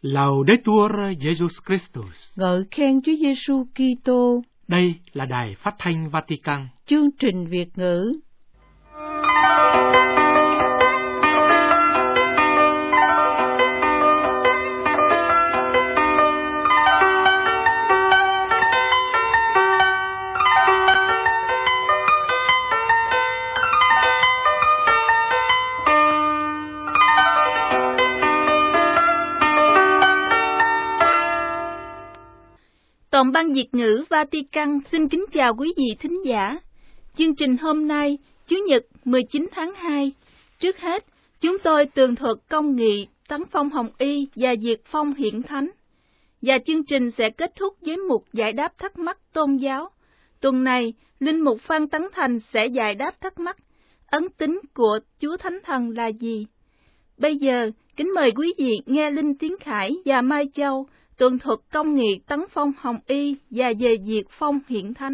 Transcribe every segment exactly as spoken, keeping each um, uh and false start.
Laudetur Jesus Christus. Ngợi khen Chúa Giêsu Kitô. Đây là Đài Phát thanh Vatican. Chương trình Việt ngữ. Tổng ban Việt ngữ Vatican xin kính chào quý vị thính giả. Chương trình hôm nay, Chủ nhật mười chín tháng hai. Trước hết, chúng tôi tường thuật công nghị Tấn Phong Hồng Y và Diệt Phong Hiển Thánh. Và chương trình sẽ kết thúc với mục giải đáp thắc mắc tôn giáo. Tuần này, Linh mục Phan Tấn Thành sẽ giải đáp thắc mắc ấn tín của Chúa Thánh Thần là gì. Bây giờ, kính mời quý vị nghe Linh Tiến Khải và Mai Châu tường thuật công nghị Tấn Phong Hồng Y và về Diệt Phong Hiển Thánh.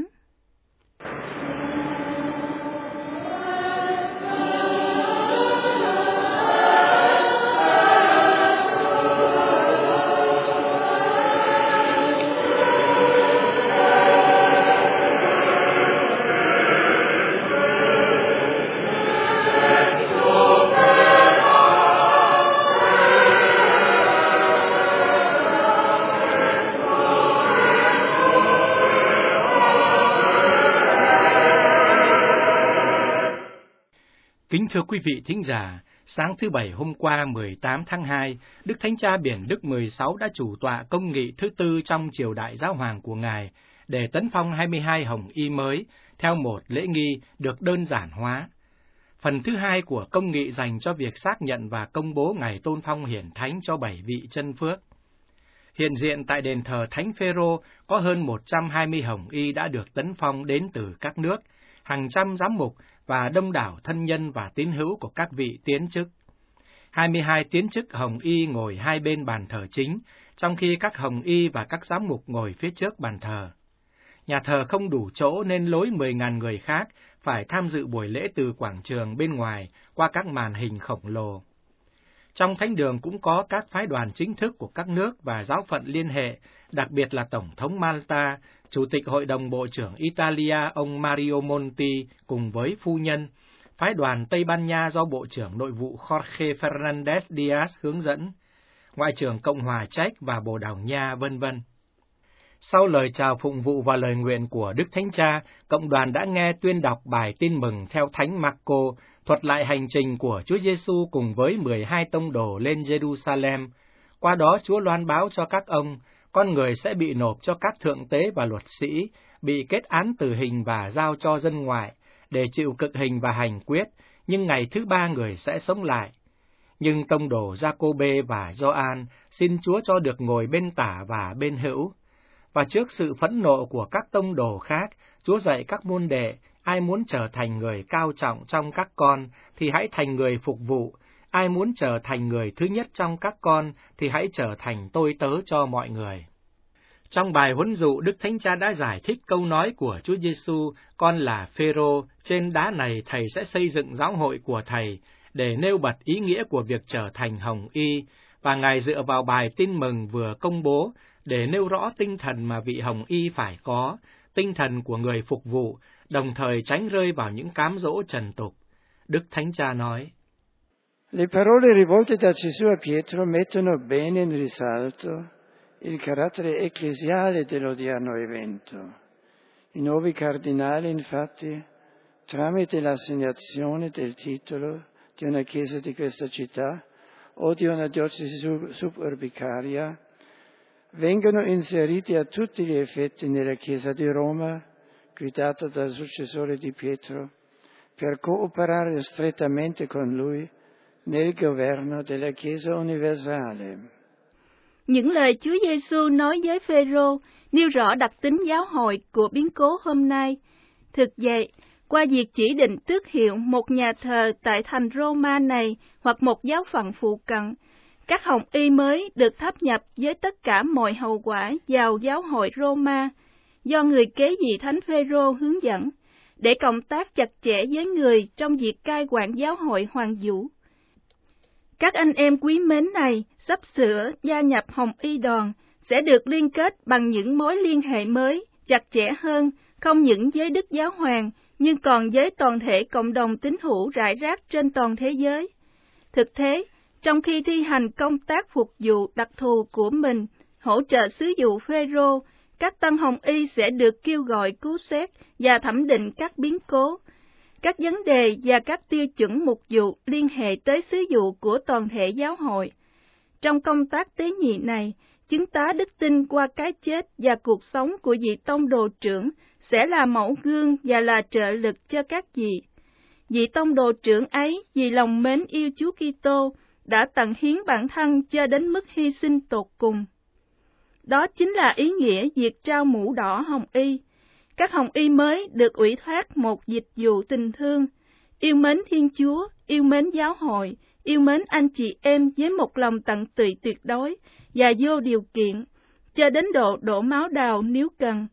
Kính thưa quý vị thính giả, sáng thứ Bảy hôm qua mười tám tháng hai, Đức Thánh Cha Biển Đức mười sáu đã chủ tọa công nghị thứ tư trong triều đại giáo hoàng của Ngài để tấn phong hai mươi hai hồng y mới theo một lễ nghi được đơn giản hóa. Phần thứ hai của công nghị dành cho việc xác nhận và công bố ngày tôn phong hiển thánh cho bảy vị chân phước. Hiện diện tại đền thờ Thánh Phêrô có hơn một trăm hai mươi hồng y đã được tấn phong đến từ các nước, hàng trăm giám mục và đông đảo thân nhân và tín hữu của các vị tiến chức. hai mươi hai tiến chức hồng y ngồi hai bên bàn thờ chính, trong khi các hồng y và các giám mục ngồi phía trước bàn thờ. Nhà thờ không đủ chỗ nên lối mười nghìn người khác phải tham dự buổi lễ từ quảng trường bên ngoài qua các màn hình khổng lồ. Trong thánh đường cũng có các phái đoàn chính thức của các nước và giáo phận liên hệ, đặc biệt là Tổng thống Malta, Chủ tịch Hội đồng Bộ trưởng Italia ông Mario Monti cùng với phu nhân, phái đoàn Tây Ban Nha do Bộ trưởng Nội vụ Jorge Fernandez Diaz hướng dẫn, Ngoại trưởng Cộng hòa Czech và Bồ Đào Nha, vân vân. Sau lời chào phụng vụ và lời nguyện của Đức Thánh Cha, cộng đoàn đã nghe tuyên đọc bài tin mừng theo Thánh Marco, thuật lại hành trình của Chúa Giêsu cùng với mười hai tông đồ lên Jerusalem. Qua đó Chúa loan báo cho các ông, con người sẽ bị nộp cho các thượng tế và luật sĩ, bị kết án tử hình và giao cho dân ngoại, để chịu cực hình và hành quyết, nhưng ngày thứ ba người sẽ sống lại. Nhưng tông đồ Giacôbê và Gioan xin Chúa cho được ngồi bên tả và bên hữu. Và trước sự phẫn nộ của các tông đồ khác, Chúa dạy các môn đệ, ai muốn trở thành người cao trọng trong các con, thì hãy thành người phục vụ. Ai muốn trở thành người thứ nhất trong các con, thì hãy trở thành tôi tớ cho mọi người. Trong bài huấn dụ, Đức Thánh Cha đã giải thích câu nói của Chúa Giêsu, con là Phêrô, trên đá này Thầy sẽ xây dựng giáo hội của Thầy, để nêu bật ý nghĩa của việc trở thành hồng y, và Ngài dựa vào bài tin mừng vừa công bố, để nêu rõ tinh thần mà vị hồng y phải có, tinh thần của người phục vụ, đồng thời tránh rơi vào những cám dỗ trần tục. Đức Thánh Cha nói: Le parole rivolte da Gesù a Pietro mettono bene in risalto il carattere ecclesiale dell'odierno evento. I nuovi cardinali, infatti, tramite l'assegnazione del titolo di una chiesa di questa città o di una diocesi suburbicaria, vengono inseriti a tutti gli effetti nella Chiesa di Roma, guidata dal successore di Pietro, per cooperare strettamente con lui nel governo della Chiesa universale. Những lời Chúa Giêsu nói với Phêrô nêu rõ đặc tính giáo hội của biến cố hôm nay. Thực vậy, qua việc chỉ định tước hiệu một nhà thờ tại thành Roma này hoặc một giáo phận phụ cận, các hồng y mới được tháp nhập với tất cả mọi hậu quả vào giáo hội Roma, do người kế vị Thánh Phêrô hướng dẫn, để cộng tác chặt chẽ với người trong việc cai quản giáo hội hoàng vũ. Các anh em quý mến này sắp sửa gia nhập Hồng Y đoàn sẽ được liên kết bằng những mối liên hệ mới, chặt chẽ hơn, không những với Đức Giáo Hoàng, nhưng còn với toàn thể cộng đồng tín hữu rải rác trên toàn thế giới. Thực thế, trong khi thi hành công tác phục vụ đặc thù của mình, hỗ trợ sứ vụ Phêrô, các tăng Hồng Y sẽ được kêu gọi cứu xét và thẩm định các biến cố, các vấn đề và các tiêu chuẩn mục vụ liên hệ tới sứ vụ của toàn thể giáo hội. Trong công tác tế nhị này, chứng tá đức tin qua cái chết và cuộc sống của vị tông đồ trưởng sẽ là mẫu gương và là trợ lực cho các vị. Vị tông đồ trưởng ấy vì lòng mến yêu Chúa Kitô đã tận hiến bản thân cho đến mức hy sinh tột cùng. Đó chính là ý nghĩa việc trao mũ đỏ Hồng Y. Các Hồng Y mới được ủy thác một dịch vụ tình thương, yêu mến Thiên Chúa, yêu mến giáo hội, yêu mến anh chị em với một lòng tận tụy tuyệt đối và vô điều kiện, cho đến độ đổ máu đào nếu cần.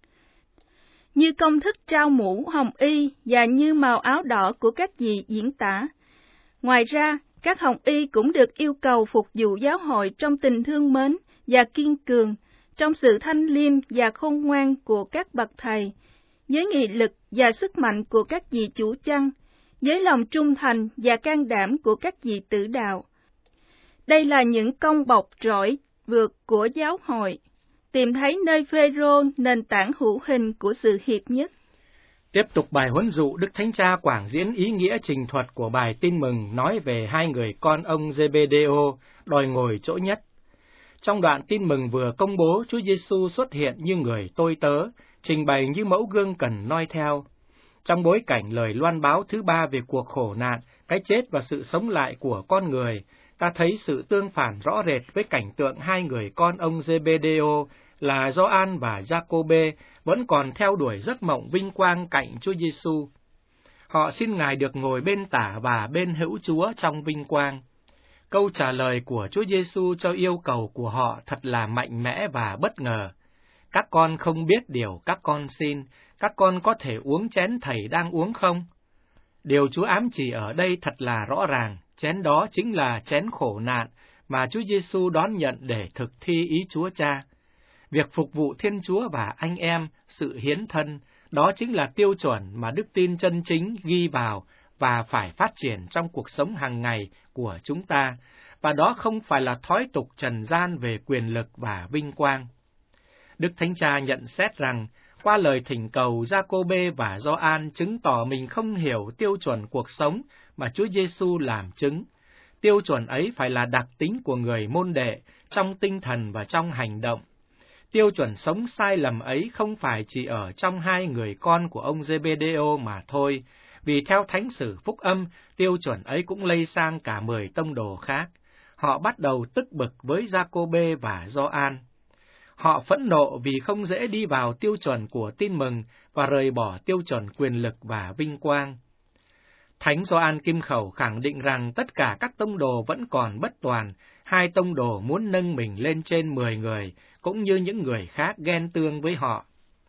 Như công thức trao mũ Hồng Y và như màu áo đỏ của các vị diễn tả. Ngoài ra, các Hồng Y cũng được yêu cầu phục vụ giáo hội trong tình thương mến và kiên cường, trong sự thanh liêm và khôn ngoan của các bậc thầy, với nghị lực và sức mạnh của các vị chủ chăn, với lòng trung thành và can đảm của các vị tử đạo. Đây là những công bộc rỗi vượt của giáo hội, tìm thấy nơi Phêrô nền tảng hữu hình của sự hiệp nhất. Tiếp tục bài huấn dụ, Đức Thánh Cha quảng diễn ý nghĩa trình thuật của bài tin mừng nói về hai người con ông Giê-bê-đê-ô đòi ngồi chỗ nhất. Trong đoạn tin mừng vừa công bố, Chúa Giêsu xuất hiện như người tôi tớ, trình bày như mẫu gương cần noi theo. Trong bối cảnh lời loan báo thứ ba về cuộc khổ nạn, cái chết và sự sống lại của con người, ta thấy sự tương phản rõ rệt với cảnh tượng hai người con ông Giê-bê-đê-ô là Gioan và Giacôbê vẫn còn theo đuổi giấc mộng vinh quang cạnh Chúa Giêsu. Họ xin Ngài được ngồi bên tả và bên hữu Chúa trong vinh quang. Câu trả lời của Chúa Giêsu cho yêu cầu của họ thật là mạnh mẽ và bất ngờ. Các con không biết điều các con xin, các con có thể uống chén thầy đang uống không? Điều Chúa ám chỉ ở đây thật là rõ ràng, chén đó chính là chén khổ nạn mà Chúa Giêsu đón nhận để thực thi ý Chúa Cha. Việc phục vụ Thiên Chúa và anh em, sự hiến thân, đó chính là tiêu chuẩn mà đức tin chân chính ghi vào và phải phát triển trong cuộc sống hàng ngày của chúng ta, và đó không phải là thói tục trần gian về quyền lực và vinh quang. Đức Thánh Cha nhận xét rằng, qua lời thỉnh cầu, Giacôbê và Gioan chứng tỏ mình không hiểu tiêu chuẩn cuộc sống mà Chúa Giêsu làm chứng. Tiêu chuẩn ấy phải là đặc tính của người môn đệ trong tinh thần và trong hành động. Tiêu chuẩn sống sai lầm ấy không phải chỉ ở trong hai người con của ông Giê-bê-đê-ô mà thôi, vì theo Thánh sử Phúc Âm, tiêu chuẩn ấy cũng lây sang cả mười tông đồ khác. Họ bắt đầu tức bực với Giacôbê và Gioan. Họ phẫn nộ vì không dễ đi vào tiêu chuẩn của tin mừng và rời bỏ tiêu chuẩn quyền lực và vinh quang. Thánh Gioan Kim Khẩu khẳng định rằng tất cả các tông đồ vẫn còn bất toàn, hai tông đồ muốn nâng mình lên trên mười người, cũng như những người khác ghen tương với họ.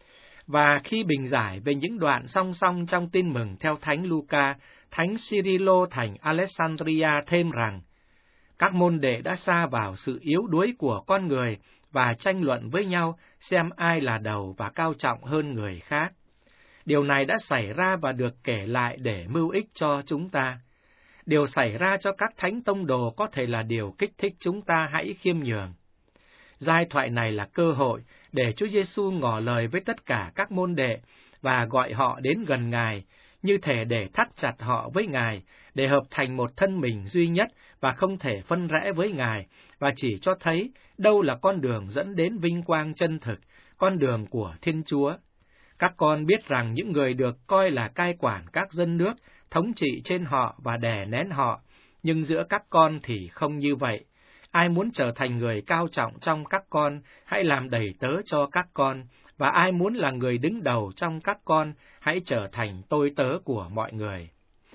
Và khi bình giải về những đoạn song song trong tin mừng theo Thánh Luca, Thánh Cyrilo thành Alexandria thêm rằng, các môn đệ đã sa vào sự yếu đuối của con người và tranh luận với nhau xem ai là đầu và cao trọng hơn người khác. Điều này đã xảy ra và được kể lại để mưu ích cho chúng ta. Điều xảy ra cho các thánh tông đồ có thể là điều kích thích chúng ta hãy khiêm nhường. Giai thoại này là cơ hội để Chúa Giêsu ngỏ lời với tất cả các môn đệ và gọi họ đến gần Ngài, như thể để thắt chặt họ với Ngài, để hợp thành một thân mình duy nhất và không thể phân rẽ với Ngài, và chỉ cho thấy đâu là con đường dẫn đến vinh quang chân thực, con đường của Thiên Chúa. Các con biết rằng những người được coi là cai quản các dân nước, thống trị trên họ và đè nén họ, nhưng giữa các con thì không như vậy. Ai muốn trở thành người cao trọng trong các con, hãy làm đầy tớ cho các con, và ai muốn là người đứng đầu trong các con, hãy trở thành tôi tớ của mọi người.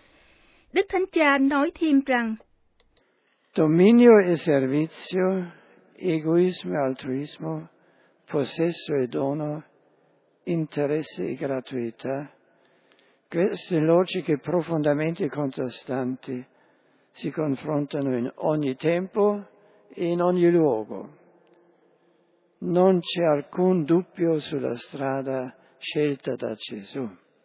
Đức Thánh Cha nói thêm rằng, Dominio e servizio, egoismo e altruismo, possesso e dono, interesse e gratuità, queste logiche profondamente contrastanti si confrontano in ogni tempo e in ogni luogo. Non c'è alcun dubbio sulla strada scelta da Gesù.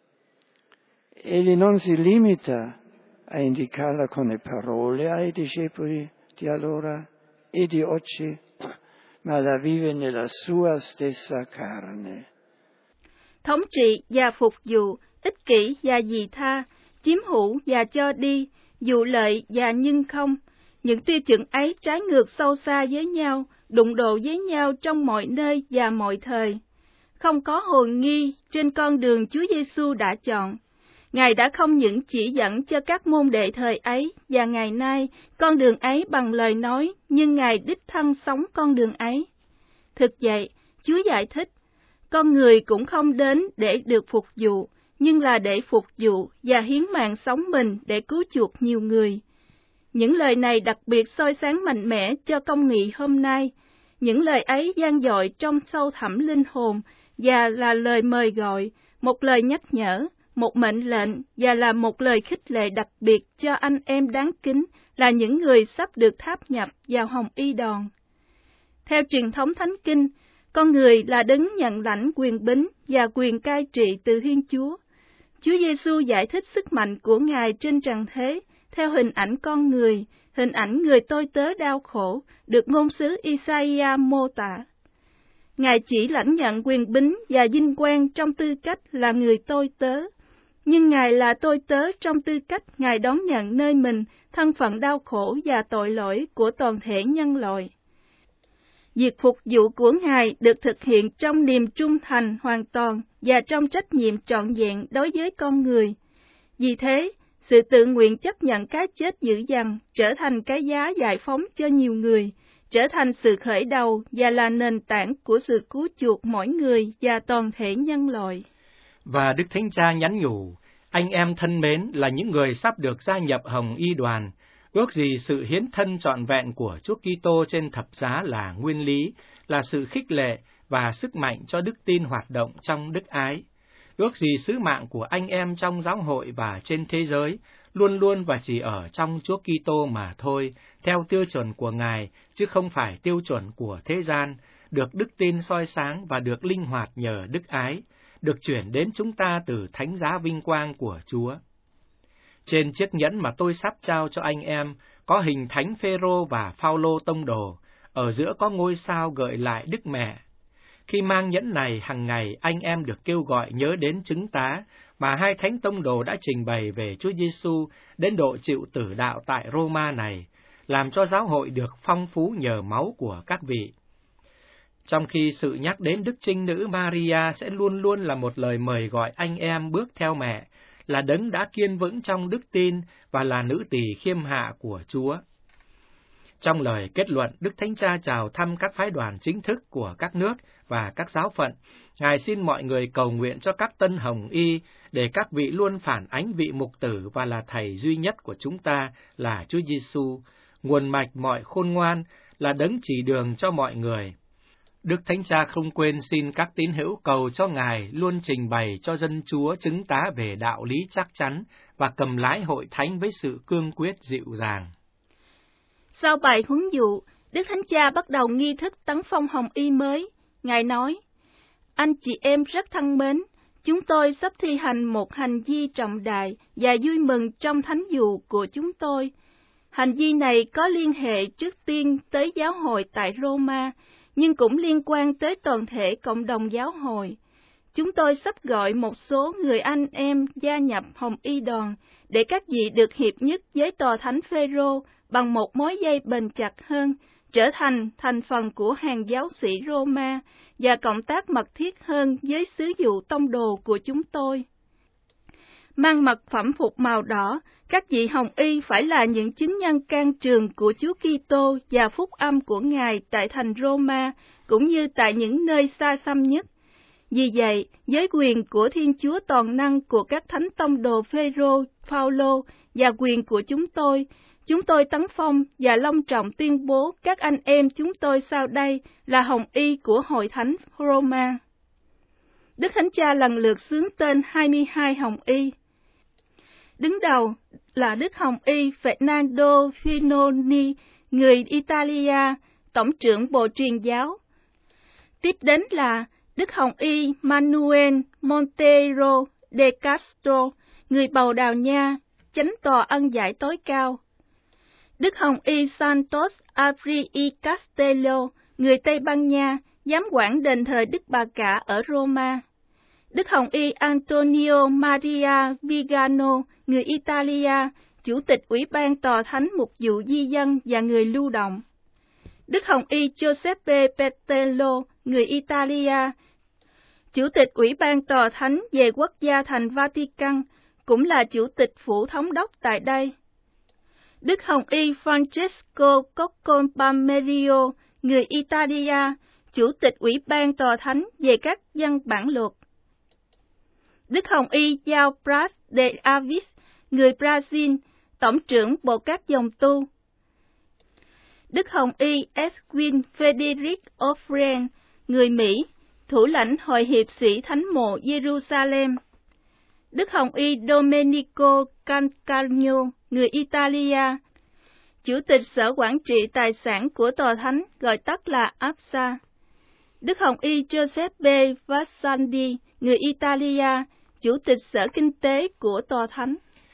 Egli non si limita a indicarla con le parole ai discepoli di allora e di oggi, ma la vive nella sua stessa carne. Thống trị và phục vụ, ích kỷ và dị tha, chiếm hữu và cho đi, vụ lợi và nhưng không. Những tiêu chuẩn ấy trái ngược sâu xa với nhau, đụng độ với nhau trong mọi nơi và mọi thời. Không có hồ nghi trên con đường Chúa Giêsu đã chọn. Ngài đã không những chỉ dẫn cho các môn đệ thời ấy và ngày nay con đường ấy bằng lời nói, nhưng Ngài đích thân sống con đường ấy. Thực vậy, Chúa giải thích, con người cũng không đến để được phục vụ, nhưng là để phục vụ và hiến mạng sống mình để cứu chuộc nhiều người. Những lời này đặc biệt soi sáng mạnh mẽ cho công nghị hôm nay. Những lời ấy vang dội trong sâu thẳm linh hồn và là lời mời gọi, một lời nhắc nhở, một mệnh lệnh và là một lời khích lệ đặc biệt cho anh em đáng kính là những người sắp được tháp nhập vào Hồng Y Đoàn. Theo truyền thống Thánh Kinh, con người là đấng nhận lãnh quyền bính và quyền cai trị từ Thiên Chúa. Chúa Giêsu giải thích sức mạnh của Ngài trên trần thế theo hình ảnh con người, hình ảnh người tôi tớ đau khổ, được ngôn sứ Isaiah mô tả. Ngài chỉ lãnh nhận quyền bính và vinh quang trong tư cách là người tôi tớ, nhưng Ngài là tôi tớ trong tư cách Ngài đón nhận nơi mình thân phận đau khổ và tội lỗi của toàn thể nhân loại. Việc phục vụ của Ngài được thực hiện trong niềm trung thành hoàn toàn và trong trách nhiệm trọn vẹn đối với con người. Vì thế, sự tự nguyện chấp nhận cái chết dữ dằn trở thành cái giá giải phóng cho nhiều người, trở thành sự khởi đầu và là nền tảng của sự cứu chuộc mỗi người và toàn thể nhân loại. Và Đức Thánh Cha nhắn nhủ, anh em thân mến là những người sắp được gia nhập Hồng Y Đoàn, ước gì sự hiến thân trọn vẹn của Chúa Kitô trên thập giá là nguyên lý, là sự khích lệ và sức mạnh cho đức tin hoạt động trong đức ái. Ước gì sứ mạng của anh em trong giáo hội và trên thế giới luôn luôn và chỉ ở trong Chúa Kitô mà thôi, theo tiêu chuẩn của Ngài, chứ không phải tiêu chuẩn của thế gian, được đức tin soi sáng và được linh hoạt nhờ đức ái, được chuyển đến chúng ta từ thánh giá vinh quang của Chúa. Trên chiếc nhẫn mà tôi sắp trao cho anh em, có hình Thánh Phêrô và Phao-lô tông đồ, ở giữa có ngôi sao gợi lại Đức Mẹ. Khi mang nhẫn này hàng ngày, anh em được kêu gọi nhớ đến chứng tá mà hai thánh tông đồ đã trình bày về Chúa Giêsu đến độ chịu tử đạo tại Roma này, làm cho giáo hội được phong phú nhờ máu của các vị. Trong khi sự nhắc đến Đức Trinh Nữ Maria sẽ luôn luôn là một lời mời gọi anh em bước theo mẹ, là đấng đã kiên vững trong đức tin và là nữ tỳ khiêm hạ của Chúa. Trong lời kết luận, Đức Thánh Cha chào thăm các phái đoàn chính thức của các nước và các giáo phận. Ngài xin mọi người cầu nguyện cho các tân hồng y, để các vị luôn phản ánh vị mục tử và là thầy duy nhất của chúng ta là Chúa Giêsu, nguồn mạch mọi khôn ngoan, là đấng chỉ đường cho mọi người. Đức Thánh Cha không quên xin các tín hữu cầu cho Ngài luôn trình bày cho dân Chúa chứng tá về đạo lý chắc chắn và cầm lái hội thánh với sự cương quyết dịu dàng. Sau bài huấn dụ, Đức Thánh Cha bắt đầu nghi thức tấn phong hồng y mới. Ngài nói, anh chị em rất thân mến, chúng tôi sắp thi hành một hành vi trọng đại và vui mừng trong thánh dụ của chúng tôi. Hành vi này có liên hệ trước tiên tới giáo hội tại Roma, nhưng cũng liên quan tới toàn thể cộng đồng giáo hội. Chúng tôi sắp gọi một số người anh em gia nhập Hồng Y Đoàn để các vị được hiệp nhất với tòa thánh Phêrô bằng một mối dây bền chặt hơn, trở thành thành phần của hàng giáo sĩ Roma và cộng tác mật thiết hơn với sứ vụ tông đồ của chúng tôi. Mang mật phẩm phục màu đỏ, các vị hồng y phải là những chứng nhân can trường của Chúa Kitô và phúc âm của Ngài tại thành Roma, cũng như tại những nơi xa xăm nhất. Vì vậy, với quyền của Thiên Chúa toàn năng của các thánh tông đồ Phêrô, Phao-lô và quyền của chúng tôi, chúng tôi tấn phong và long trọng tuyên bố các anh em chúng tôi sau đây là hồng y của hội thánh Roma. Đức Thánh Cha lần lượt xướng tên hai mươi hai hồng y. Đứng đầu là Đức Hồng Y Fernando Finoni, người Italia, Tổng trưởng Bộ Truyền giáo. Tiếp đến là Đức Hồng Y Manuel Montero de Castro, người Bầu Đào Nha, Chánh tòa ân giải tối cao. Đức Hồng Y Santos Avri y Castello, người Tây Ban Nha, giám quản đền thờ Đức Bà Cả ở Roma. Đức Hồng Y Antonio Maria Vigano, người Italia, Chủ tịch Ủy ban Tòa Thánh Mục vụ Di dân và người lưu động. Đức Hồng Y Giuseppe Petello, người Italia, Chủ tịch Ủy ban Tòa Thánh về Quốc gia thành Vatican, cũng là Chủ tịch Phủ Thống đốc tại đây. Đức Hồng Y Francesco Coccompamerio, người Italia, Chủ tịch Ủy ban Tòa Thánh về các văn bản luật. Đức Hồng Y João Braz de Avis, người Brazil, Tổng trưởng Bộ các dòng tu. Đức Hồng Y Edwin Frederick O'Brien, người Mỹ, thủ lãnh Hội hiệp sĩ Thánh mộ Jerusalem. Đức Hồng Y Domenico Cancarino, người Italia, Chủ tịch Sở Quản trị Tài sản của Tòa Thánh, gọi tắt là a ép ét a. Đức Hồng Y Giuseppe Vassandi, người Italia, Chủ tịch Sở Kinh tế của Tòa Thánh.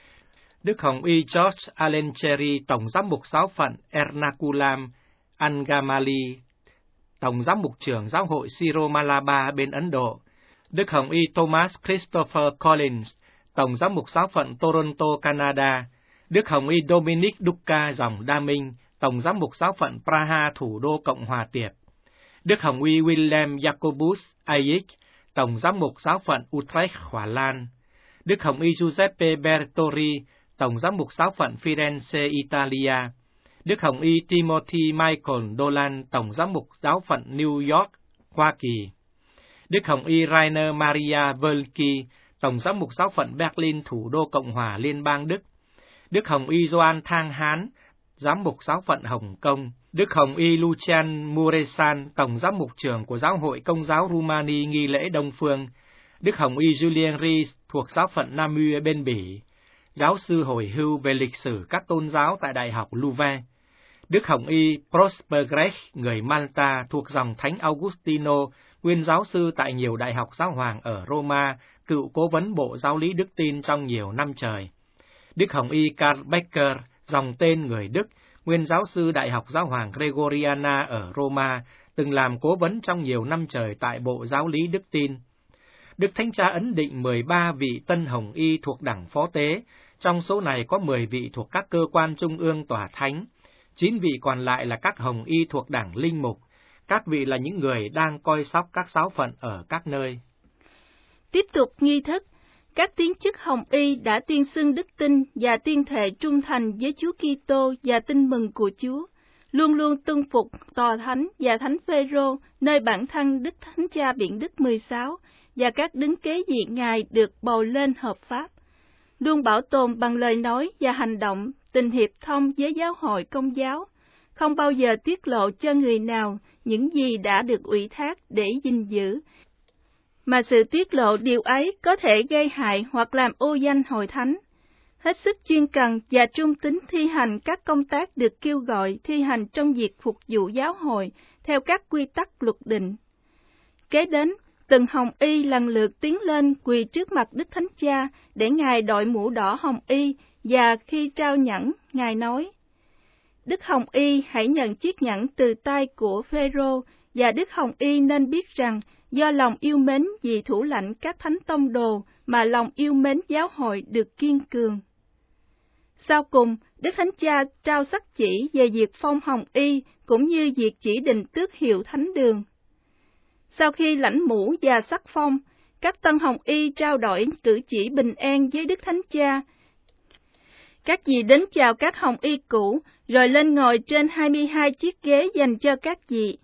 Đức Hồng Y George Alencheri, Tổng giám mục giáo phận Ernakulam, Angamali, Tổng giám mục trưởng giáo hội Siro Malaba bên Ấn Độ. Đức Hồng Y Thomas Christopher Collins, Tổng giám mục giáo phận Toronto, Canada. Đức Hồng Y Dominic Duca, dòng Đa Minh, Tổng giám mục giáo phận Praha, thủ đô Cộng hòa Tiệp. Đức Hồng Y William Jacobus Ayik, Tổng giám mục giáo phận Utrecht, Hòa Lan. Đức Hồng Y Giuseppe Bertori, Tổng giám mục giáo phận Firenze, Italia. Đức Hồng Y Timothy Michael Dolan, Tổng giám mục giáo phận New York, Hoa Kỳ. Đức Hồng Y Rainer Maria Völki, Tổng giám mục giáo phận Berlin, thủ đô Cộng hòa Liên bang Đức. Đức Hồng Y Gioan Thang Hán, giám mục giáo phận Hồng Kông. Đức Hồng Y Lucian Muresan, Tổng giám mục trưởng của Giáo hội Công giáo Rumani nghi lễ Đông Phương. Đức Hồng Y Julien Ries, thuộc giáo phận Namur bên Bỉ, giáo sư hồi hưu về lịch sử các tôn giáo tại Đại học Louvain. Đức Hồng Y Prosper Grech, người Malta, thuộc dòng Thánh Augustino, nguyên giáo sư tại nhiều đại học giáo hoàng ở Roma, cựu cố vấn Bộ Giáo lý Đức tin trong nhiều năm trời. Đức Hồng Y Karl Becker, dòng tên người Đức, nguyên giáo sư Đại học Giáo hoàng Gregoriana ở Roma, từng làm cố vấn trong nhiều năm trời tại Bộ Giáo lý Đức tin. Đức Thánh Cha ấn định mười ba vị Tân Hồng Y thuộc đảng Phó Tế, trong số này có mười vị thuộc các cơ quan trung ương Tòa Thánh, chín vị còn lại là các Hồng Y thuộc đảng Linh Mục, các vị là những người đang coi sóc các giáo phận ở các nơi. Tiếp tục nghi thức, các tín chức Hồng Y đã tuyên xưng đức tin và tuyên thệ trung thành với Chúa Kitô và tin mừng của Chúa, luôn luôn tuân phục Tòa Thánh và Thánh Phêrô nơi bản thân Đức Thánh Cha Biển Đức mười sáu và các đứng kế vị Ngài được bầu lên hợp pháp, luôn bảo tồn bằng lời nói và hành động tình hiệp thông với giáo hội Công giáo, không bao giờ tiết lộ cho người nào những gì đã được ủy thác để gìn giữ, mà sự tiết lộ điều ấy có thể gây hại hoặc làm ô danh hội thánh. Hết sức chuyên cần và trung tín thi hành các công tác được kêu gọi thi hành trong việc phục vụ giáo hội theo các quy tắc luật định. Kế đến, từng Hồng Y lần lượt tiến lên quỳ trước mặt Đức Thánh Cha để Ngài đội mũ đỏ Hồng Y, và khi trao nhẫn, Ngài nói: Đức Hồng Y hãy nhận chiếc nhẫn từ tay của Phêrô, và Đức Hồng Y nên biết rằng do lòng yêu mến vì thủ lãnh các thánh tông đồ mà lòng yêu mến giáo hội được kiên cường. Sau cùng, Đức Thánh Cha trao sắc chỉ về việc phong Hồng Y cũng như việc chỉ định tước hiệu thánh đường. Sau khi lãnh mũ và sắc phong, các tân Hồng Y trao đổi cử chỉ bình an với Đức Thánh Cha. Các vị đến chào các Hồng Y cũ, rồi lên ngồi trên hai mươi hai chiếc ghế dành cho các vị.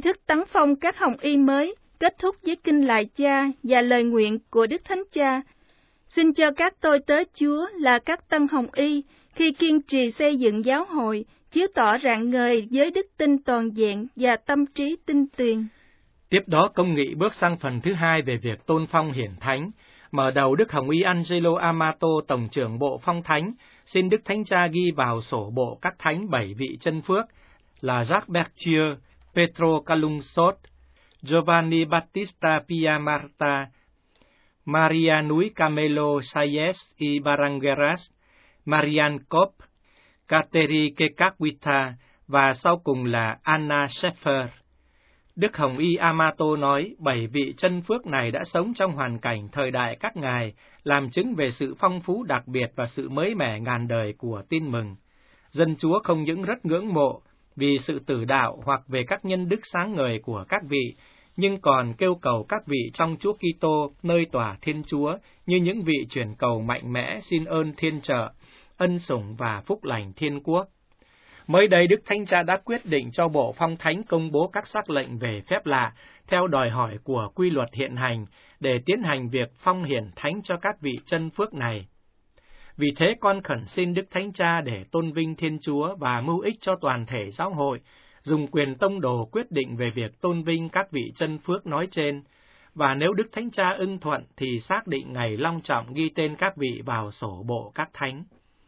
nghi thức tấn phong các hồng y mới kết thúc với kinh lạy Cha và lời nguyện của Đức Thánh Cha. Xin cho các tôi tớ Chúa là các tân hồng y khi kiên trì xây dựng giáo hội, chiếu tỏ rạng ngời với đức tin toàn vẹn và tâm trí tinh tuyền. Tiếp đó công nghị bước sang phần thứ hai về việc tôn phong hiển thánh. Mở đầu, Đức Hồng Y Angelo Amato, Tổng trưởng Bộ Phong Thánh, xin Đức Thánh Cha ghi vào sổ bộ các thánh bảy vị chân phước là Jacques Berthier, Petro Calungsod, Giovanni Battista Piamarta, Maria Núi Camelo Sayes y Barangueras, Marian Cop, Kateri Kekakwita và sau cùng là Anna Scheffer. Đức Hồng Y Amato nói bảy vị chân phước này đã sống trong hoàn cảnh thời đại các ngài, làm chứng về sự phong phú đặc biệt và sự mới mẻ ngàn đời của tin mừng. Dân Chúa không những rất ngưỡng mộ vì sự tử đạo hoặc về các nhân đức sáng ngời của các vị, nhưng còn kêu cầu các vị trong Chúa Kitô nơi tòa Thiên Chúa như những vị chuyển cầu mạnh mẽ xin ơn Thiên trợ, ân sủng và phúc lành Thiên Quốc. Mới đây, Đức Thánh Cha đã quyết định cho Bộ Phong Thánh công bố các sắc lệnh về phép lạ theo đòi hỏi của quy luật hiện hành để tiến hành việc phong hiển thánh cho các vị chân phước này. Vì thế, con khẩn xin Đức Thánh Cha để tôn vinh Thiên Chúa và mưu ích cho toàn thể giáo hội, dùng quyền tông đồ quyết định về việc tôn vinh các vị chân phước nói trên, và nếu Đức Thánh Cha ưng thuận thì xác định ngày long trọng ghi tên các vị vào sổ bộ các thánh.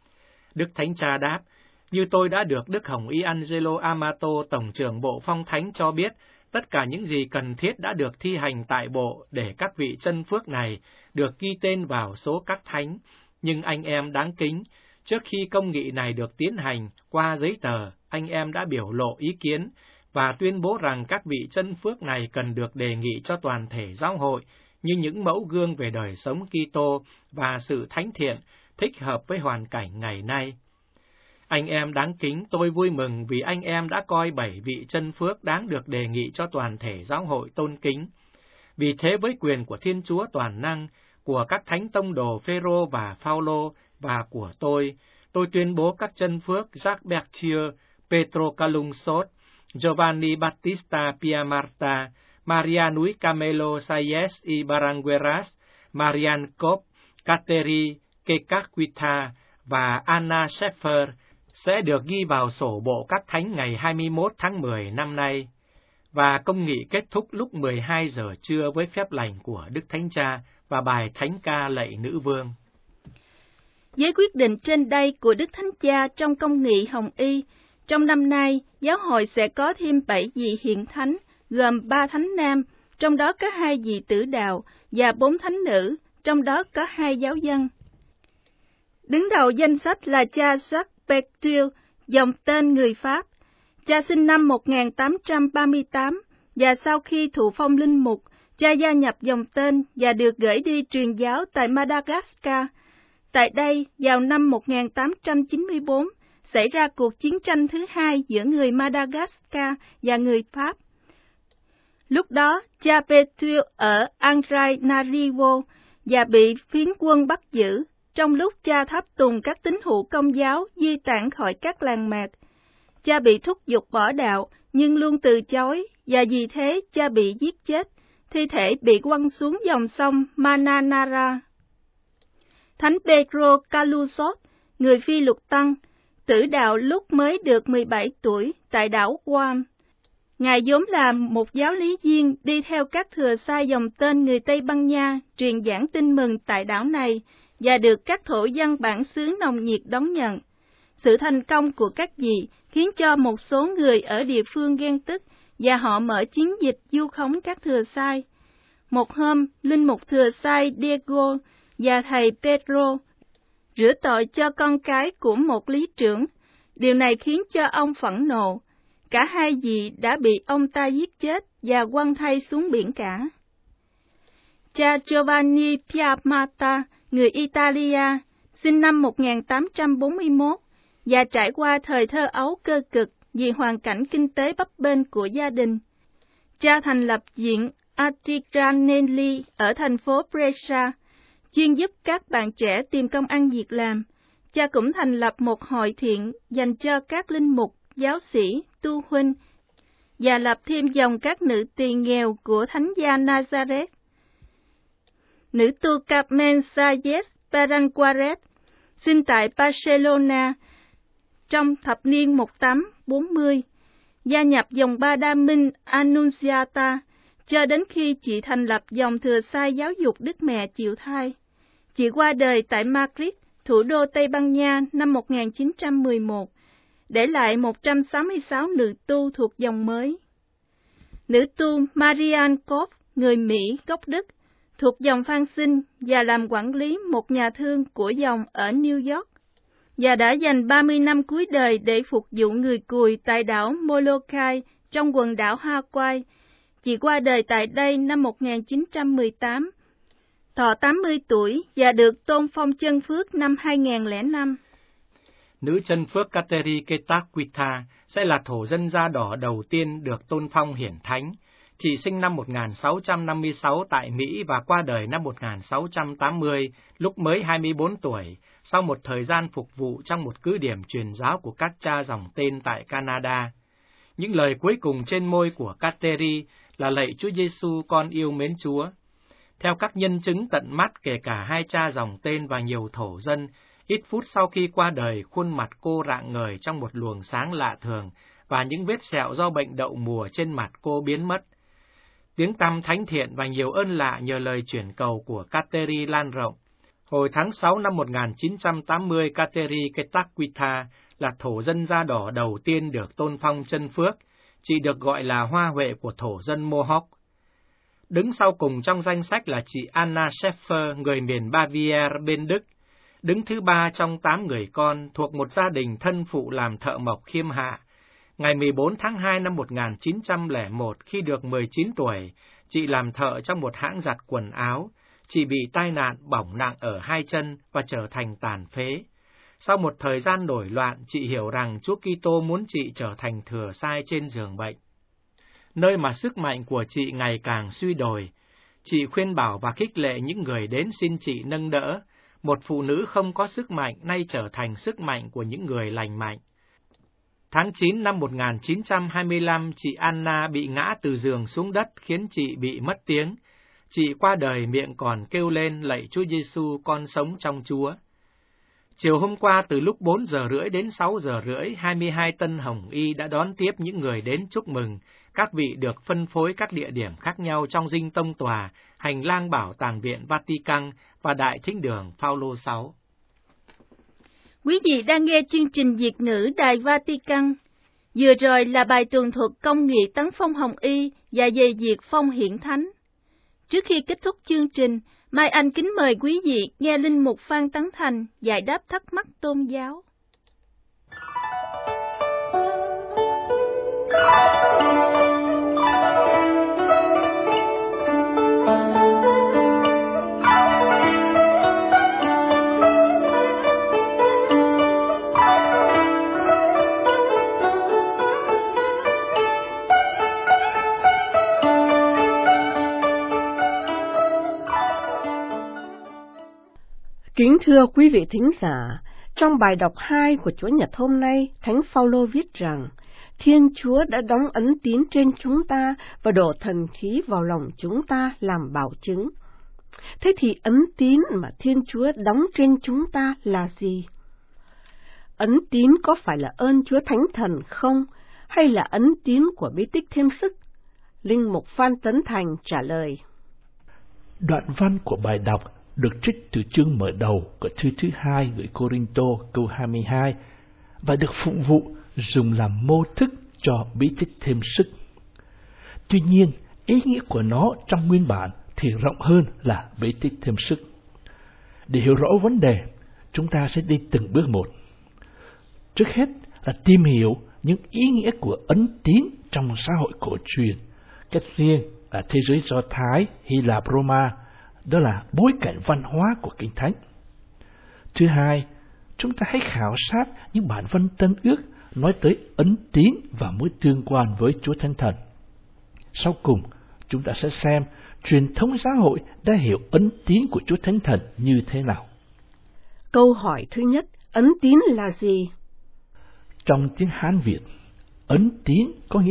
Đức Thánh Cha đáp: Như tôi đã được Đức Hồng Y Angelo Amato, Tổng trưởng Bộ Phong Thánh cho biết, tất cả những gì cần thiết đã được thi hành tại bộ để các vị chân phước này được ghi tên vào số các thánh. Nhưng anh em đáng kính, trước khi công nghị này được tiến hành qua giấy tờ, anh em đã biểu lộ ý kiến và tuyên bố rằng các vị chân phước này cần được đề nghị cho toàn thể giáo hội như những mẫu gương về đời sống Kitô và sự thánh thiện thích hợp với hoàn cảnh ngày nay. Anh em đáng kính, tôi vui mừng vì anh em đã coi bảy vị chân phước đáng được đề nghị cho toàn thể giáo hội tôn kính. Vì thế, với quyền của Thiên Chúa toàn năng, của các thánh tông đồ Phêrô và Phaolô và của tôi, tôi tuyên bố các chân phước Jacques Berthier, Petro Calungsod, Giovanni Battista Piamarta, Maria Núi Camelo Sayes y Barangueras, Marian Cop, Kateri Kekakwita và Anna Scheffer sẽ được ghi vào sổ bộ các thánh ngày hai mươi mốt tháng mười năm nay. Và công nghị kết thúc lúc mười hai giờ trưa với phép lành của Đức Thánh Cha và bài thánh ca lạy Nữ Vương. Với quyết định trên đây của Đức Thánh Cha trong công nghị Hồng Y, trong năm nay, giáo hội sẽ có thêm bảy vị hiện thánh, gồm ba thánh nam, trong đó có hai vị tử đạo, và bốn thánh nữ, trong đó có hai giáo dân. Đứng đầu danh sách là cha Jacques Berthier, dòng tên người Pháp. Cha sinh năm một nghìn tám trăm ba mươi tám, và sau khi thụ phong linh mục, cha gia nhập dòng tên và được gửi đi truyền giáo tại Madagascar. Tại đây, vào năm một nghìn tám trăm chín mươi tư, xảy ra cuộc chiến tranh thứ hai giữa người Madagascar và người Pháp. Lúc đó, cha Berthier ở Antananarivo và bị phiến quân bắt giữ, trong lúc cha tháp tùng các tín hữu Công giáo di tản khỏi các làng mạc. Cha bị thúc giục bỏ đạo, nhưng luôn từ chối, và vì thế cha bị giết chết, thi thể bị quăng xuống dòng sông Mananara. Thánh Petro Calungsod, người Phi Lục Tăng, tử đạo lúc mới được mười bảy tuổi tại đảo Guam. Ngài vốn là một giáo lý viên đi theo các thừa sai dòng tên người Tây Ban Nha truyền giảng tin mừng tại đảo này và được các thổ dân bản xứ nồng nhiệt đón nhận. Sự thành công của các vị khiến cho một số người ở địa phương ghen tức và họ mở chiến dịch vu khống các thừa sai. Một hôm, linh mục thừa sai Diego và thầy Pedro rửa tội cho con cái của một lý trưởng. Điều này khiến cho ông phẫn nộ. Cả hai vị đã bị ông ta giết chết và quăng thay xuống biển cả. Cha Giovanni Piamarta, người Italia, sinh năm một nghìn tám trăm bốn mươi mốt và trải qua thời thơ ấu cơ cực vì hoàn cảnh kinh tế bấp bênh của gia đình. Cha thành lập viện Artigianelli ở thành phố Brescia, chuyên giúp các bạn trẻ tìm công ăn việc làm. Cha cũng thành lập một hội thiện dành cho các linh mục, giáo sĩ, tu huynh và lập thêm dòng các nữ tỳ nghèo của thánh gia Nazareth. Nữ tu Carmen Sáenz Paranquaret, sinh tại Barcelona trong thập niên một nghìn tám trăm bốn mươi, gia nhập dòng Ba Đa Minh Annunciata cho đến khi chị thành lập dòng thừa sai giáo dục Đức Mẹ chịu thai. Chị qua đời tại Madrid, thủ đô Tây Ban Nha năm một nghìn chín trăm mười một, để lại một trăm sáu mươi sáu nữ tu thuộc dòng mới. Nữ tu Marianne Kopp, người Mỹ gốc Đức, thuộc dòng Phan Sinh và làm quản lý một nhà thương của dòng ở New York, và đã dành ba mươi năm cuối đời để phục vụ người cùi tại đảo Molokai trong quần đảo Hawaii. Chị qua đời tại đây năm một nghìn chín trăm mười tám, thọ tám mươi tuổi và được tôn phong chân phước năm hai nghìn lẻ năm. Nữ chân phước Kateri Ketaquita sẽ là thổ dân da đỏ đầu tiên được tôn phong hiển thánh. Chị sinh năm một nghìn sáu trăm năm mươi sáu tại Mỹ và qua đời năm một nghìn sáu trăm tám mươi, lúc mới hai mươi bốn tuổi, sau một thời gian phục vụ trong một cứ điểm truyền giáo của các cha dòng tên tại Canada. Những lời cuối cùng trên môi của Kateri là lạy Chúa Giêsu con yêu mến Chúa. Theo các nhân chứng tận mắt kể cả hai cha dòng tên và nhiều thổ dân, ít phút sau khi qua đời, khuôn mặt cô rạng ngời trong một luồng sáng lạ thường và những vết sẹo do bệnh đậu mùa trên mặt cô biến mất. Tiếng tăm thánh thiện và nhiều ơn lạ nhờ lời chuyển cầu của Kateri lan rộng. Hồi tháng sáu năm một nghìn chín trăm tám mươi, Kateri Ketaquita là thổ dân da đỏ đầu tiên được tôn phong chân phước. Chị được gọi là hoa huệ của thổ dân Mohawk. Đứng sau cùng trong danh sách là chị Anna Scheffer, người miền Baviera bên Đức. Đứng thứ ba trong tám người con, thuộc một gia đình thân phụ làm thợ mộc khiêm hạ. Ngày mười bốn tháng hai năm một nghìn chín trăm lẻ một, khi được mười chín tuổi, chị làm thợ trong một hãng giặt quần áo. Chị bị tai nạn bỏng nặng ở hai chân và trở thành tàn phế. Sau một thời gian nổi loạn, chị hiểu rằng Chúa Kitô muốn chị trở thành thừa sai trên giường bệnh, nơi mà sức mạnh của chị ngày càng suy đồi. Chị khuyên bảo và khích lệ những người đến xin chị nâng đỡ. Một phụ nữ không có sức mạnh nay trở thành sức mạnh của những người lành mạnh. Tháng chín năm một nghìn chín trăm hai mươi lăm, chị Anna bị ngã từ giường xuống đất khiến chị bị mất tiếng. Chị qua đời miệng còn kêu lên lạy Chúa Giêsu con sống trong Chúa. Chiều hôm qua từ lúc bốn giờ rưỡi đến sáu giờ rưỡi, hai mươi hai tân hồng y đã đón tiếp những người đến chúc mừng. Các vị được phân phối các địa điểm khác nhau trong dinh tông tòa, hành lang bảo tàng viện Vatican và đại thính đường Phaolô thứ sáu. Quý vị đang nghe chương trình Việt ngữ Đài Vatican. Vừa rồi là bài tường thuật công nghị tấn phong hồng y và về việc phong hiển thánh. Trước khi kết thúc chương trình, Mai Anh kính mời quý vị nghe Linh mục Phan Tấn Thành giải đáp thắc mắc tôn giáo. Kính thưa quý vị thính giả, trong bài đọc hai của Chủ nhật hôm nay, Thánh Phaolô viết rằng, Thiên Chúa đã đóng ấn tín trên chúng ta và đổ thần khí vào lòng chúng ta làm bảo chứng. Thế thì ấn tín mà Thiên Chúa đóng trên chúng ta là gì? Ấn tín có phải là ơn Chúa Thánh Thần không, hay là ấn tín của bí tích thêm sức? Linh mục Phan Tấn Thành trả lời. Đoạn văn của bài đọc được trích từ chương mở đầu của thư thứ hai gửi Cô-rinh-tô câu hai mươi hai và được phụng vụ dùng làm mô thức cho bí tích thêm sức. Tuy nhiên, ý nghĩa của nó trong nguyên bản thì rộng hơn là bí tích thêm sức. Để hiểu rõ vấn đề, chúng ta sẽ đi từng bước một. Trước hết là tìm hiểu những ý nghĩa của ấn tín trong xã hội cổ truyền, cách riêng ở thế giới Do Thái, Hy Lạp, Roma, đó là bối cảnh văn hóa của Kinh Thánh. Thứ hai, chúng ta hãy khảo sát những bản văn Tân Ước nói tới ấn tín và mối tương quan với Chúa Thánh Thần. Sau cùng, chúng ta sẽ xem truyền thống xã hội đã hiểu ấn tín của Chúa Thánh Thần như thế nào. Câu hỏi thứ nhất, ấn tín là gì? Trong tiếng Hán Việt, ấn tín có nghĩa là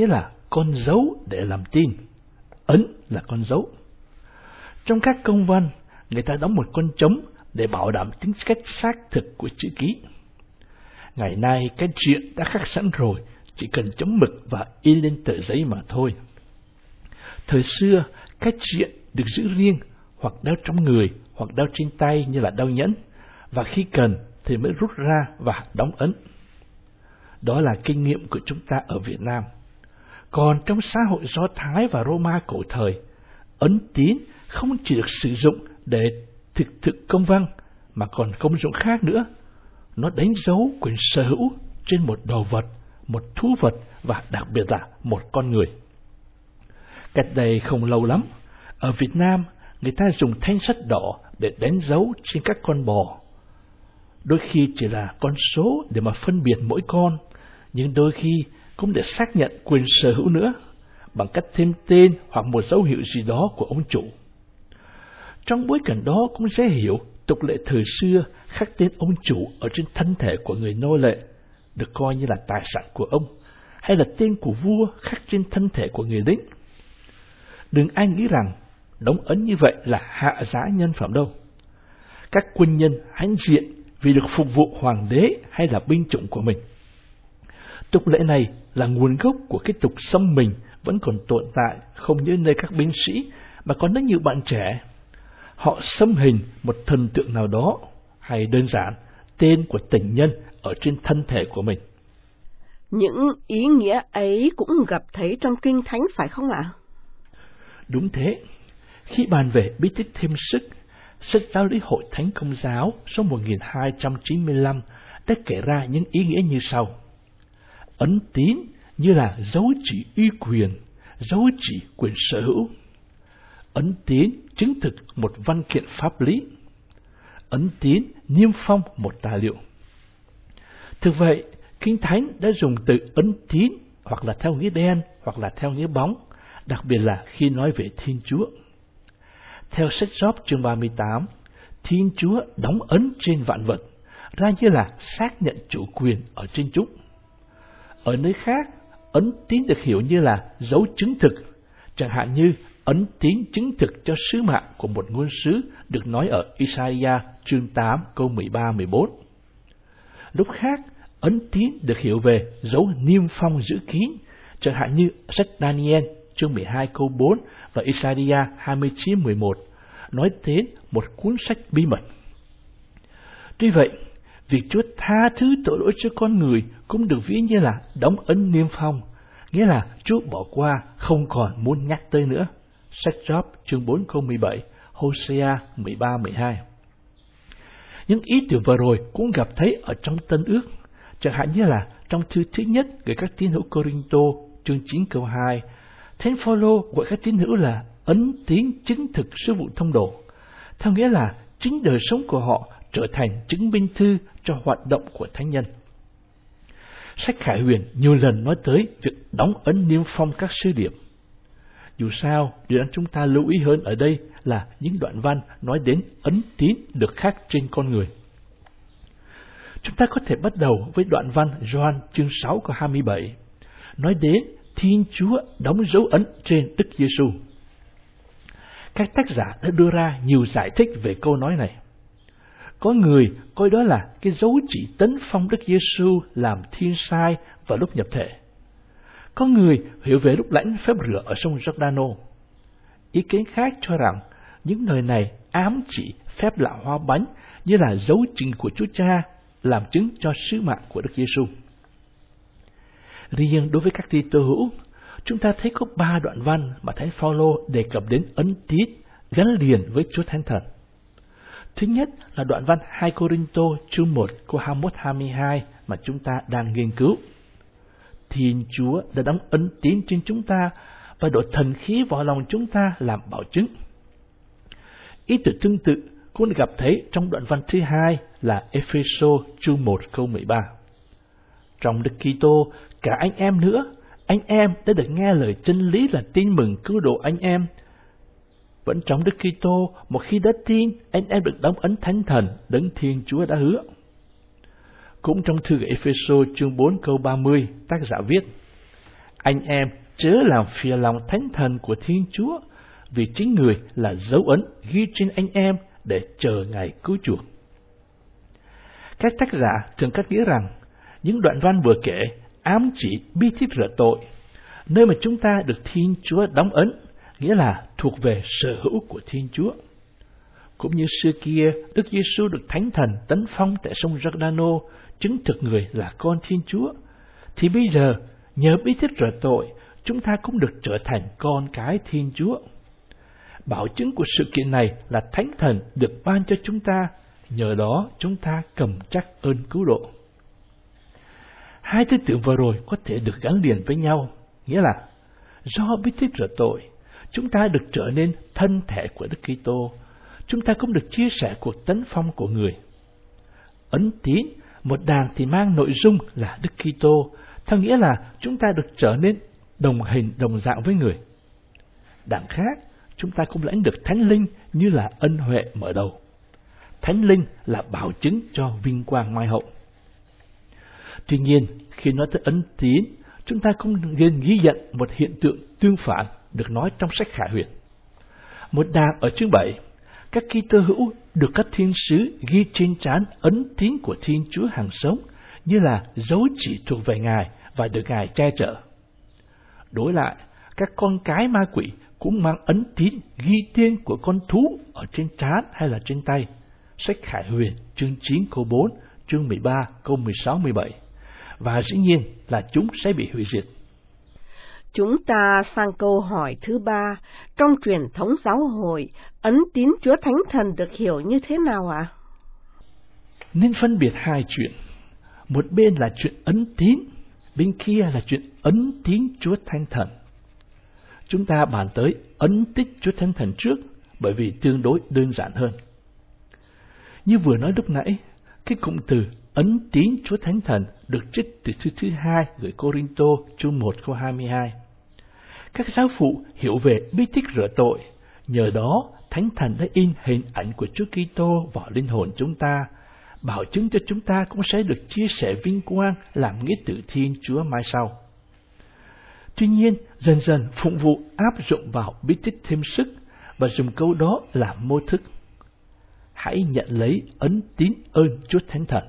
con dấu để làm tin. Ấn là con dấu. Trong các công văn, người ta đóng một con trống để bảo đảm tính cách xác thực của chữ ký. Ngày nay, cái chuyện đã khắc sẵn rồi, chỉ cần chấm mực và in lên tờ giấy mà thôi. Thời xưa, cái chuyện được giữ riêng, hoặc đeo trong người, hoặc đeo trên tay như là đeo nhẫn, và khi cần thì mới rút ra và đóng ấn. Đó là kinh nghiệm của chúng ta ở Việt Nam. Còn trong xã hội Do Thái và Roma cổ thời, ấn tín không chỉ được sử dụng để thực thực công văn, mà còn công dụng khác nữa. Nó đánh dấu quyền sở hữu trên một đồ vật, một thú vật và đặc biệt là một con người. Cách đây không lâu lắm, ở Việt Nam, người ta dùng thanh sắt đỏ để đánh dấu trên các con bò. Đôi khi chỉ là con số để mà phân biệt mỗi con, nhưng đôi khi cũng để xác nhận quyền sở hữu nữa, bằng cách thêm tên hoặc một dấu hiệu gì đó của ông chủ. Trong bối cảnh đó cũng dễ hiểu, tục lệ thời xưa khắc tên ông chủ ở trên thân thể của người nô lệ, được coi như là tài sản của ông, hay là tên của vua khắc trên thân thể của người lính. Đừng ai nghĩ rằng đóng ấn như vậy là hạ giá nhân phẩm đâu. Các quân nhân hãnh diện vì được phục vụ hoàng đế hay là binh chủng của mình. Tục lệ này là nguồn gốc của cái tục xâm mình vẫn còn tồn tại không những nơi các binh sĩ mà còn rất nhiều bạn trẻ. Họ xâm hình một thần tượng nào đó, hay đơn giản tên của tình nhân ở trên thân thể của mình. Những ý nghĩa ấy cũng gặp thấy trong Kinh Thánh phải không ạ? Đúng thế. Khi bàn về bí tích thêm sức, sách Giáo lý Hội Thánh Công giáo số một nghìn hai trăm chín mươi lăm đã kể ra những ý nghĩa như sau. Ấn tín như là dấu chỉ uy quyền, dấu chỉ quyền sở hữu. Ấn tín chứng thực một văn kiện pháp lý. Ấn tín niêm phong một tài liệu. Thực vậy, Kinh Thánh đã dùng từ ấn tín hoặc là theo nghĩa đen hoặc là theo nghĩa bóng, đặc biệt là khi nói về Thiên Chúa. Theo sách Job chương ba mươi tám, Thiên Chúa đóng ấn trên vạn vật, ra như là xác nhận chủ quyền ở trên chúng. Ở nơi khác, ấn tín được hiểu như là dấu chứng thực, chẳng hạn như ấn tín chứng thực cho sứ mạng của một ngôn sứ được nói ở Isaiah chương tám câu mười ba mười bốn. Lúc khác, ấn tín được hiểu về dấu niêm phong giữ kín, chẳng hạn như sách Daniel chương mười hai câu bốn và Isaiah hai mươi chín mười một, nói đến một cuốn sách bí mật. Tuy vậy, việc Chúa tha thứ tội lỗi cho con người cũng được ví như là đóng ấn niêm phong, nghĩa là Chúa bỏ qua, không còn muốn nhắc tới nữa. Sách Job chương bốn câu mười bảy, Hosea mười ba mười hai. Những ý tưởng vừa rồi cũng gặp thấy ở trong Tân Ước, chẳng hạn như là trong thư thứ nhất gửi các tín hữu Cô-rinh-tô chương chín câu hai, Thánh Phaolô gọi các tín hữu là ấn tín chứng thực sứ vụ thông độ, theo nghĩa là chính đời sống của họ trở thành chứng minh thư cho hoạt động của thánh nhân. Sách Khải Huyền nhiều lần nói tới việc đóng ấn niêm phong các sứ điệp. Dù sao, điều đáng chúng ta lưu ý hơn ở đây là những đoạn văn nói đến ấn tín được khắc trên con người. Chúng ta có thể bắt đầu với đoạn văn Gioan chương sáu câu hai mươi bảy, nói đến Thiên Chúa đóng dấu ấn trên Đức Giêsu. Các tác giả đã đưa ra nhiều giải thích về câu nói này. Có người coi đó là cái dấu chỉ tấn phong Đức Giêsu làm thiên sai vào lúc nhập thể. Có người hiểu về lúc lãnh phép rửa ở sông Giordano. Ý kiến khác cho rằng những lời này ám chỉ phép lạ hoa bánh như là dấu trình của Chúa Cha làm chứng cho sứ mạng của Đức Giêsu. Riêng đối với các Kitô hữu, chúng ta thấy có ba đoạn văn mà Thánh Phaolô đề cập đến ấn tín gắn liền với Chúa Thánh Thần. Thứ nhất là đoạn văn hai Cô-rinh-tô chương một câu hai mươi mốt hai mươi hai mà chúng ta đang nghiên cứu. Thiên Chúa đã đóng ấn tín trên chúng ta và đổ thần khí vào lòng chúng ta làm bảo chứng. Ý tưởng tương tự cũng gặp thấy trong đoạn văn thứ hai là Ê-phê-sô chương một câu mười ba. Trong Đức Kitô, cả anh em nữa, anh em đã được nghe lời chân lý là tin mừng cứu độ anh em. Vẫn trong Đức Kitô, một khi đã tin, anh em được đóng ấn Thánh Thần đấng Thiên Chúa đã hứa. Cũng trong thư Ê-phê-sô chương bốn câu ba mươi, tác giả viết: Anh em chớ làm phiền lòng thánh thần của Thiên Chúa, vì chính Người là dấu ấn ghi trên anh em để chờ ngày cứu chuộc. Các tác giả thường cắt nghĩa rằng những đoạn văn vừa kể ám chỉ bí tích rửa tội, nơi mà chúng ta được Thiên Chúa đóng ấn, nghĩa là thuộc về sở hữu của Thiên Chúa. Cũng như xưa kia, Đức Giêsu được Thánh Thần tấn phong tại sông Giordano, chứng thực Người là con Thiên Chúa, thì bây giờ nhờ bí tích rửa tội, chúng ta cũng được trở thành con cái Thiên Chúa. Bảo chứng của sự kiện này là Thánh Thần được ban cho chúng ta, nhờ đó chúng ta cầm chắc ơn cứu độ. Hai tư tưởng vừa rồi có thể được gắn liền với nhau, nghĩa là do bí tích rửa tội, chúng ta được trở nên thân thể của Đức Kitô, chúng ta cũng được chia sẻ cuộc tấn phong của Người. Ấn tín, một đàng thì mang nội dung là Đức Kitô, theo nghĩa là chúng ta được trở nên đồng hình đồng dạng với Người. Đằng khác, chúng ta cũng lãnh được Thánh Linh như là ân huệ mở đầu. Thánh Linh là bảo chứng cho vinh quang mai hậu. Tuy nhiên, khi nói tới ấn tín, chúng ta cũng nên ghi nhận một hiện tượng tương phản được nói trong sách Khải Huyền. Một đàng ở chương bảy, các Kitô hữu được các thiên sứ ghi trên trán ấn tín của Thiên Chúa hàng sống, như là dấu chỉ thuộc về Ngài và được Ngài che chở. Đối lại, các con cái ma quỷ cũng mang ấn tín ghi tên của con thú ở trên trán hay là trên tay. Sách Khải Huyền chương chín câu bốn, chương mười ba câu mười sáu mười bảy. Và dĩ nhiên là chúng sẽ bị hủy diệt. Chúng ta sang câu hỏi thứ ba. Trong truyền thống giáo hội, ấn tín Chúa Thánh Thần được hiểu như thế nào ạ? À? Nên phân biệt hai chuyện. Một bên là chuyện ấn tín, bên kia là chuyện ấn tín Chúa Thánh Thần. Chúng ta bàn tới ấn tích Chúa Thánh Thần trước, bởi vì tương đối đơn giản hơn. Như vừa nói lúc nãy, cái cụm từ ấn tín Chúa Thánh Thần được trích từ thư thứ hai gửi Cô-rinh-tô chương một câu hai mươi hai. Các giáo phụ hiểu về bí tích rửa tội, nhờ đó Thánh Thần đã in hình ảnh của Chúa Kitô vào linh hồn chúng ta, bảo chứng cho chúng ta cũng sẽ được chia sẻ vinh quang làm nghĩa tử Thiên Chúa mai sau. Tuy nhiên, dần dần phụng vụ áp dụng vào bí tích thêm sức và dùng câu đó làm mô thức. Hãy nhận lấy ấn tín ơn Chúa Thánh Thần.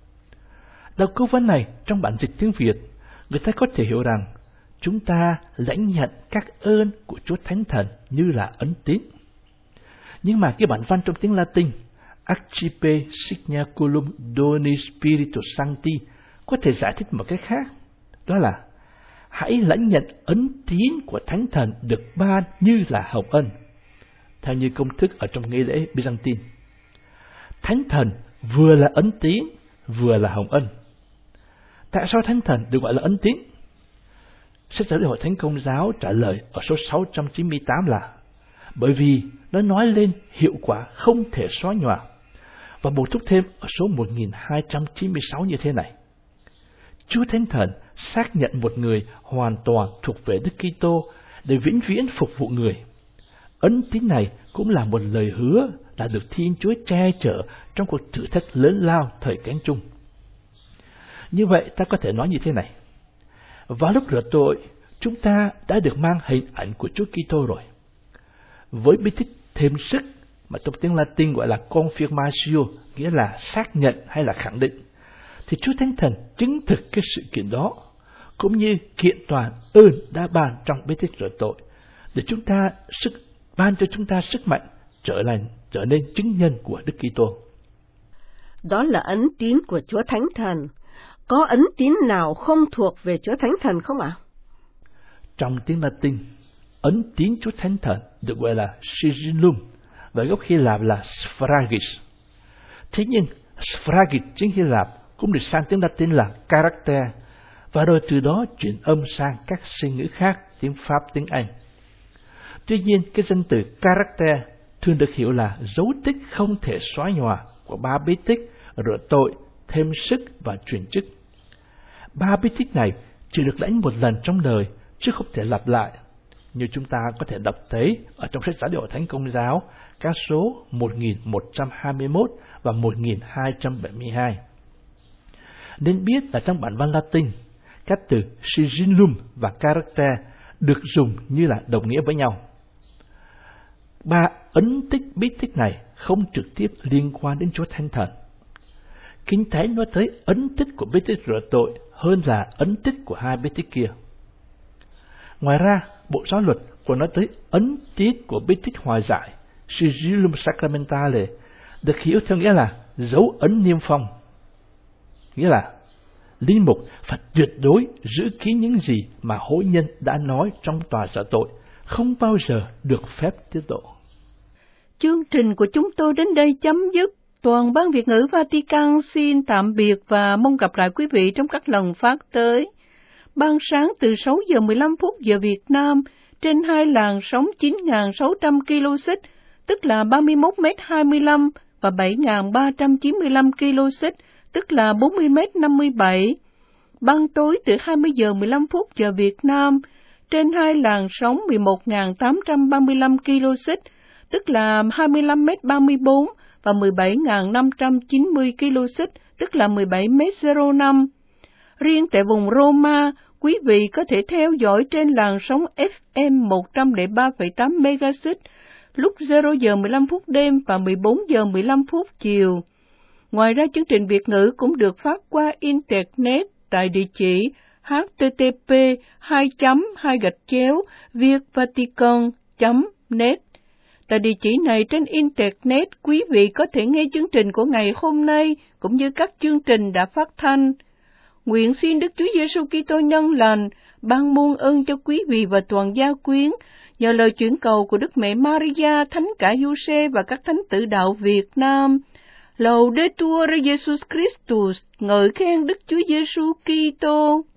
Đọc câu văn này trong bản dịch tiếng Việt, người ta có thể hiểu rằng chúng ta lãnh nhận các ơn của Chúa Thánh Thần như là ấn tín. Nhưng mà cái bản văn trong tiếng Latin, Accipe signaculum Doni Spiritus Sancti, có thể giải thích một cách khác, đó là hãy lãnh nhận ấn tín của Thánh Thần được ban như là hồng ân, theo như công thức ở trong nghi lễ Byzantine. Thánh Thần vừa là ấn tín, vừa là hồng ân. Tại sao Thánh Thần được gọi là ấn tín? Sách Giáo lý Hội Thánh Công giáo trả lời ở số sáu trăm chín mươi tám là bởi vì nó nói lên hiệu quả không thể xóa nhòa, và bổ túc thêm ở số một nghìn hai trăm chín mươi sáu như thế này. Chúa Thánh Thần xác nhận một người hoàn toàn thuộc về Đức Kitô để vĩnh viễn phục vụ người. Ấn tín này cũng là một lời hứa là được Thiên Chúa che chở trong cuộc thử thách lớn lao thời Cánh Chung. Như vậy ta có thể nói như thế này: vào lúc rửa tội, chúng ta đã được mang hình ảnh của Chúa Kitô rồi. Với bí tích thêm sức mà trong tiếng Latin gọi là confirmatio, nghĩa là xác nhận hay là khẳng định, thì Chúa Thánh Thần chứng thực cái sự kiện đó, cũng như kiện toàn ơn đã ban trong bí tích rửa tội, để chúng ta sức ban cho chúng ta sức mạnh trở nên trở nên chứng nhân của Đức Kitô. Đó là ấn tín của Chúa Thánh Thần. Có ấn tín nào không thuộc về Chúa Thánh Thần không ạ? Trong tiếng Latin, ấn tín Chúa Thánh Thần được gọi là sigillum, và gốc Hy Lạp là sphragis. Thế nhưng sphragis chính Hy Lạp cũng được sang tiếng Latin là character, và rồi từ đó chuyển âm sang các sinh ngữ khác, tiếng Pháp, tiếng Anh. Tuy nhiên, cái danh từ character thường được hiểu là dấu tích không thể xóa nhòa của ba bí tích rửa tội, thêm sức và truyền chức. Ba bí tích này chỉ được lãnh một lần trong đời, chứ không thể lặp lại, như chúng ta có thể đọc thấy ở trong sách Giáo lý Hội Thánh Công giáo, các số một nghìn một trăm hai mươi mốt và một nghìn hai trăm bảy mươi hai. Nên biết là trong bản văn Latin, các từ sigillum và character được dùng như là đồng nghĩa với nhau. Ba ấn tích bí tích này không trực tiếp liên quan đến Chúa Thánh Thần. Kinh Thánh nói tới ấn tích của bí tích rửa tội hơn là ấn tích của hai bí tích kia. Ngoài ra, Bộ Giáo luật còn nói tới ấn tích của bí tích hòa giải, Sigillum Sacramentale, được hiểu theo nghĩa là dấu ấn niêm phong. Nghĩa là linh mục phải tuyệt đối giữ kín những gì mà hối nhân đã nói trong tòa rửa tội, không bao giờ được phép tiết lộ. Chương trình của chúng tôi đến đây chấm dứt. Toàn ban Việt ngữ Vatican xin tạm biệt và mong gặp lại quý vị trong các lần phát tới. Ban sáng từ sáu giờ mười lăm phút giờ Việt Nam trên hai làn sóng chín nghìn sáu trăm ki lô xích, tức là ba mươi mốt mét hai mươi lăm, và bảy nghìn ba trăm chín mươi lăm ki lô xích, tức là bốn mươi mét năm mươi bảy. Ban tối từ hai mươi giờ mười lăm phút giờ Việt Nam trên hai làn sóng mười một nghìn tám trăm ba mươi lăm ki lô xích, tức là hai mươi lăm mét ba mươi bốn, và mười bảy nghìn năm trăm chín mươi ki lô xích, tức là mười bảy mét không năm. Riêng tại vùng Roma, quý vị có thể theo dõi trên làn sóng ép em một trăm lẻ ba phẩy tám MHz lúc zero giờ mười lăm phút đêm và mười bốn giờ mười lăm phút chiều. Ngoài ra, chương trình Việt ngữ cũng được phát qua Internet tại địa chỉ h t t p hai chấm hai gạch chéo vietvatican chấm net. Tại địa chỉ này trên Internet, quý vị có thể nghe chương trình của ngày hôm nay cũng như các chương trình đã phát thanh. Nguyện xin Đức Chúa Giêsu Kitô nhân lành ban muôn ơn cho quý vị và toàn gia quyến, nhờ lời chuyển cầu của Đức Mẹ Maria, Thánh Cả Giuse và các thánh tử đạo Việt Nam. Laudetur Jesus Christus, ngợi khen Đức Chúa Giêsu Kitô.